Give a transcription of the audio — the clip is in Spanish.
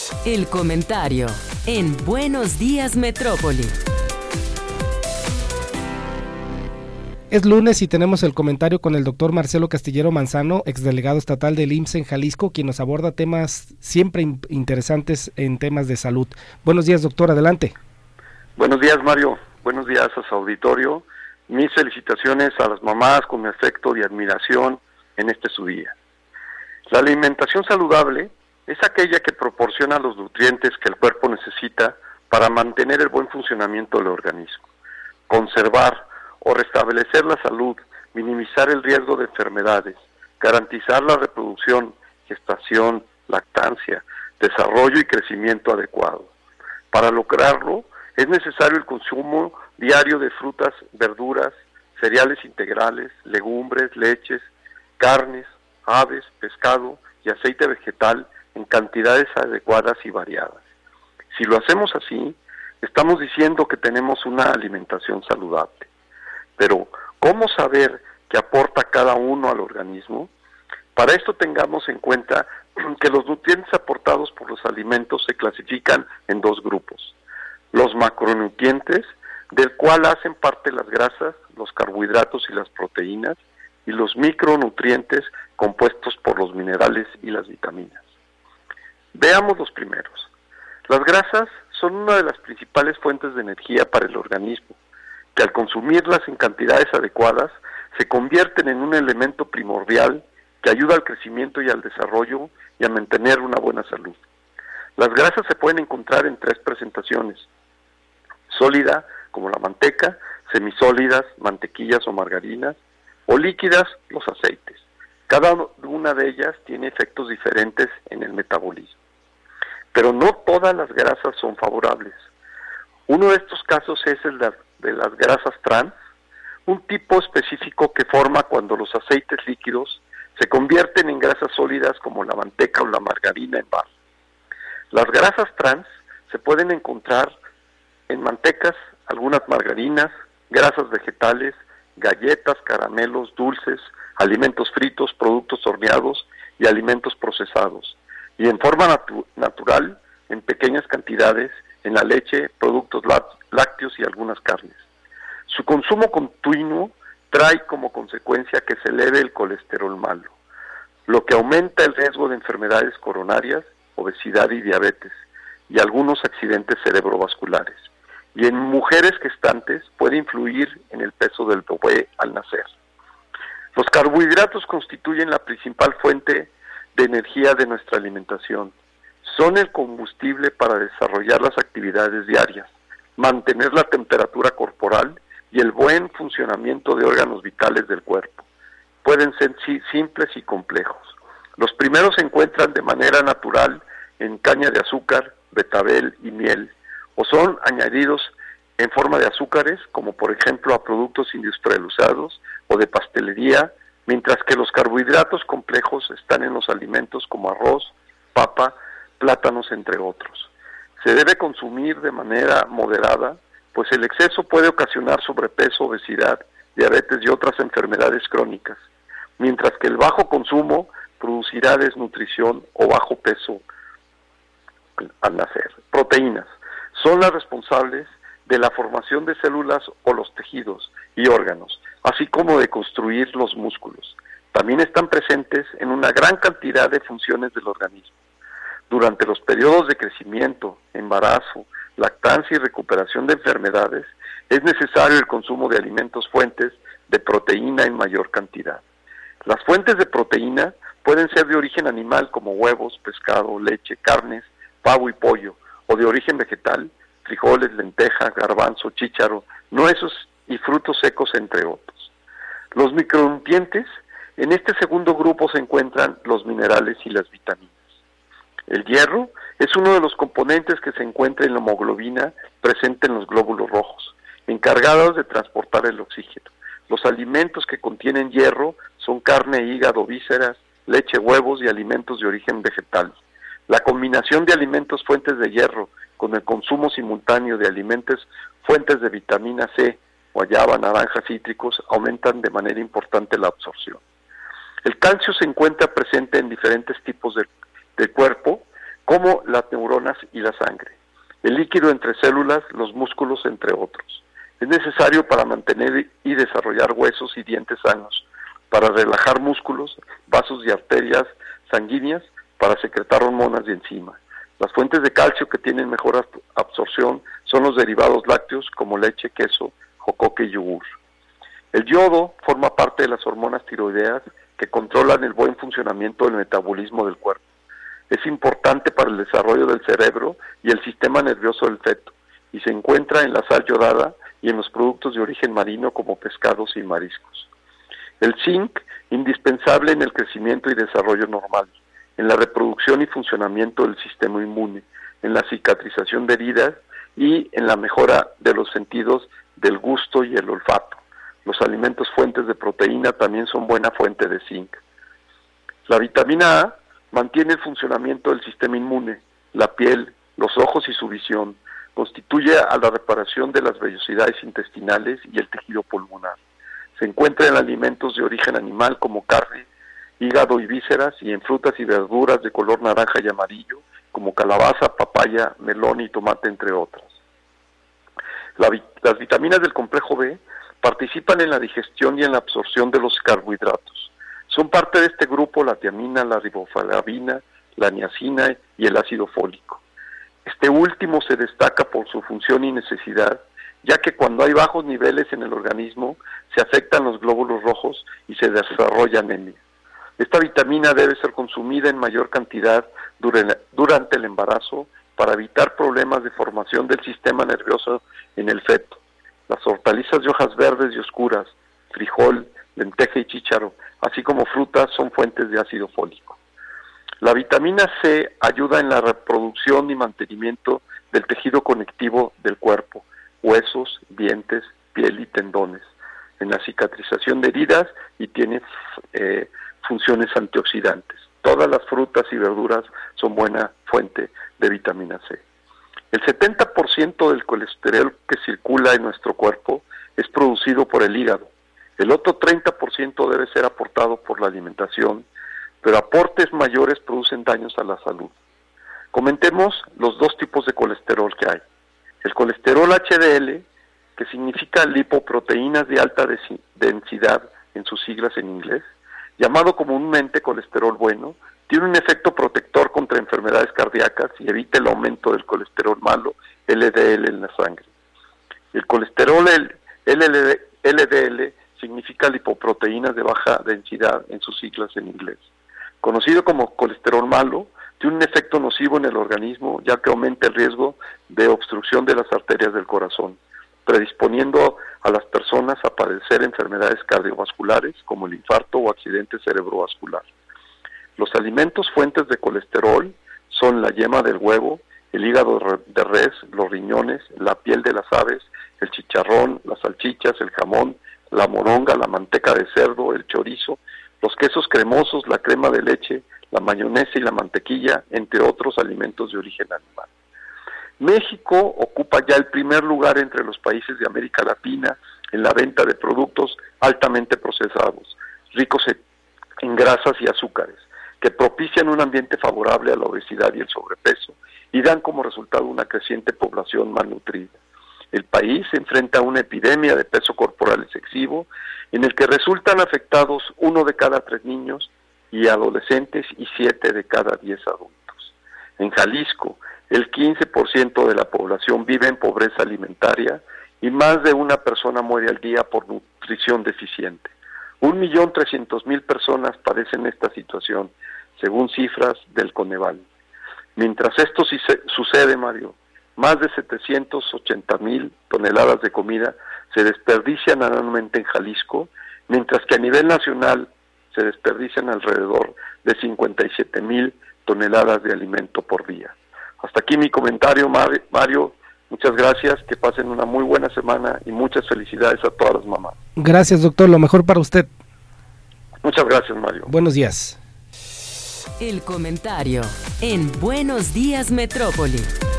El comentario en Buenos Días Metrópoli. Es lunes y tenemos el comentario con el doctor Marcelo Castillero Manzano, exdelegado estatal del IMSS en Jalisco, quien nos aborda temas siempre interesantes en temas de salud. Buenos días, doctor, adelante. Buenos días, Mario. Buenos días a su auditorio. Mis felicitaciones a las mamás con mi afecto y admiración en este su día. La alimentación saludable es aquella que proporciona los nutrientes que el cuerpo necesita para mantener el buen funcionamiento del organismo, conservar o restablecer la salud, minimizar el riesgo de enfermedades, garantizar la reproducción, gestación, lactancia, desarrollo y crecimiento adecuado. Para lograrlo, es necesario el consumo diario de frutas, verduras, cereales integrales, legumbres, leches, carnes, aves, pescado y aceite vegetal en cantidades adecuadas y variadas. Si lo hacemos así, estamos diciendo que tenemos una alimentación saludable. Pero, ¿cómo saber qué aporta cada uno al organismo? Para esto tengamos en cuenta que los nutrientes aportados por los alimentos se clasifican en dos grupos. Los macronutrientes, del cual hacen parte las grasas, los carbohidratos y las proteínas, y los micronutrientes compuestos por los minerales y las vitaminas. Veamos los primeros. Las grasas son una de las principales fuentes de energía para el organismo, que al consumirlas en cantidades adecuadas se convierten en un elemento primordial que ayuda al crecimiento y al desarrollo y a mantener una buena salud. Las grasas se pueden encontrar en tres presentaciones: sólida, como la manteca, semisólidas, mantequillas o margarinas, o líquidas, los aceites. Cada una de ellas tiene efectos diferentes en el metabolismo. Pero no todas las grasas son favorables. Uno de estos casos es el de las grasas trans, un tipo específico que forma cuando los aceites líquidos se convierten en grasas sólidas como la manteca o la margarina en barra. Las grasas trans se pueden encontrar en mantecas, algunas margarinas, grasas vegetales, galletas, caramelos, dulces, alimentos fritos, productos horneados y alimentos procesados, y en forma natural, en pequeñas cantidades, en la leche, productos lácteos y algunas carnes. Su consumo continuo trae como consecuencia que se eleve el colesterol malo, lo que aumenta el riesgo de enfermedades coronarias, obesidad y diabetes, y algunos accidentes cerebrovasculares. Y en mujeres gestantes puede influir en el peso del bebé al nacer. Los carbohidratos constituyen la principal fuente de energía de nuestra alimentación. Son el combustible para desarrollar las actividades diarias, mantener la temperatura corporal y el buen funcionamiento de órganos vitales del cuerpo. Pueden ser simples y complejos. Los primeros se encuentran de manera natural en caña de azúcar, betabel y miel, o son añadidos en forma de azúcares, como por ejemplo a productos industrializados o de pastelería, mientras que los carbohidratos complejos están en los alimentos como arroz, papa, plátanos, entre otros. Se debe consumir de manera moderada, pues el exceso puede ocasionar sobrepeso, obesidad, diabetes y otras enfermedades crónicas, mientras que el bajo consumo producirá desnutrición o bajo peso al nacer. Proteínas son las responsables de la formación de células o los tejidos y órganos, así como de construir los músculos. También están presentes en una gran cantidad de funciones del organismo. Durante los periodos de crecimiento, embarazo, lactancia y recuperación de enfermedades, es necesario el consumo de alimentos fuentes de proteína en mayor cantidad. Las fuentes de proteína pueden ser de origen animal como huevos, pescado, leche, carnes, pavo y pollo, o de origen vegetal, frijoles, lentejas, garbanzo, chícharo, nueces y frutos secos, entre otros. Los micronutrientes, en este segundo grupo se encuentran los minerales y las vitaminas. El hierro es uno de los componentes que se encuentra en la hemoglobina presente en los glóbulos rojos, encargados de transportar el oxígeno. Los alimentos que contienen hierro son carne, hígado, vísceras, leche, huevos y alimentos de origen vegetal. La combinación de alimentos fuentes de hierro con el consumo simultáneo de alimentos fuentes de vitamina C, guayaba, naranja, cítricos, aumentan de manera importante la absorción. El calcio se encuentra presente en diferentes tipos del cuerpo, como las neuronas la sangre, el líquido entre células, los músculos, entre otros. Es necesario para mantener y desarrollar huesos y dientes sanos, para relajar músculos, vasos y arterias sanguíneas, para secretar hormonas y enzimas. Las fuentes de calcio que tienen mejor absorción son los derivados lácteos como leche, queso, jocoque y yogur. El yodo forma parte de las hormonas tiroideas que controlan el buen funcionamiento del metabolismo del cuerpo. Es importante para el desarrollo del cerebro y el sistema nervioso del feto, y se encuentra en la sal yodada y en los productos de origen marino como pescados y mariscos. El zinc, indispensable en el crecimiento y desarrollo normal, en la reproducción y funcionamiento del sistema inmune, en la cicatrización de heridas y en la mejora de los sentidos del gusto y el olfato. Los alimentos fuentes de proteína también son buena fuente de zinc. La vitamina A mantiene el funcionamiento del sistema inmune, la piel, los ojos y su visión. Constituye a la reparación de las vellosidades intestinales y el tejido pulmonar. Se encuentra en alimentos de origen animal como carne, hígado y vísceras, y en frutas y verduras de color naranja y amarillo, como calabaza, papaya, melón y tomate, entre otras. Las vitaminas del complejo B participan en la digestión y en la absorción de los carbohidratos. Son parte de este grupo la tiamina, la riboflavina, la niacina y el ácido fólico. Este último se destaca por su función y necesidad, ya que cuando hay bajos niveles en el organismo, se afectan los glóbulos rojos y se desarrolla anemia. Esta vitamina debe ser consumida en mayor cantidad durante el embarazo para evitar problemas de formación del sistema nervioso en el feto. Las hortalizas de hojas verdes y oscuras, frijol, lenteja y chícharo, así como frutas, son fuentes de ácido fólico. La vitamina C ayuda en la reproducción y mantenimiento del tejido conectivo del cuerpo, huesos, dientes, piel y tendones, en la cicatrización de heridas y tiene funciones antioxidantes. Todas las frutas y verduras son buena fuente de vitamina C. El 70% del colesterol que circula en nuestro cuerpo es producido por el hígado. El otro 30% debe ser aportado por la alimentación, pero aportes mayores producen daños a la salud. Comentemos los dos tipos de colesterol que hay. El colesterol HDL, que significa lipoproteínas de alta densidad en sus siglas en inglés, llamado comúnmente colesterol bueno, tiene un efecto protector contra enfermedades cardíacas y evita el aumento del colesterol malo, LDL, en la sangre. El colesterol LDL significa lipoproteínas de baja densidad en sus siglas en inglés. Conocido como colesterol malo, tiene un efecto nocivo en el organismo, ya que aumenta el riesgo de obstrucción de las arterias del corazón, predisponiendo a las personas a padecer enfermedades cardiovasculares como el infarto o accidente cerebrovascular. Los alimentos fuentes de colesterol son la yema del huevo, el hígado de res, los riñones, la piel de las aves, el chicharrón, las salchichas, el jamón, la moronga, la manteca de cerdo, el chorizo, los quesos cremosos, la crema de leche, la mayonesa y la mantequilla, entre otros alimentos de origen animal. México ocupa ya el primer lugar entre los países de América Latina en la venta de productos altamente procesados, ricos en grasas y azúcares, que propician un ambiente favorable a la obesidad y el sobrepeso y dan como resultado una creciente población malnutrida. El país se enfrenta a una epidemia de peso corporal excesivo en el que resultan afectados 1 de cada 3 niños y adolescentes y 7 de cada 10 adultos. En Jalisco, el 15% de la población vive en pobreza alimentaria y más de una persona muere al día por nutrición deficiente. 1.300.000 personas padecen esta situación, según cifras del Coneval. Mientras esto sucede, Mario, más de 780.000 toneladas de comida se desperdician anualmente en Jalisco, mientras que a nivel nacional se desperdician alrededor de 57.000 toneladas de alimento por día. Hasta aquí mi comentario, Mario. Muchas gracias, que pasen una muy buena semana y muchas felicidades a todas las mamás. Gracias, doctor, lo mejor para usted. Muchas gracias, Mario. Buenos días. El comentario en Buenos Días Metrópoli.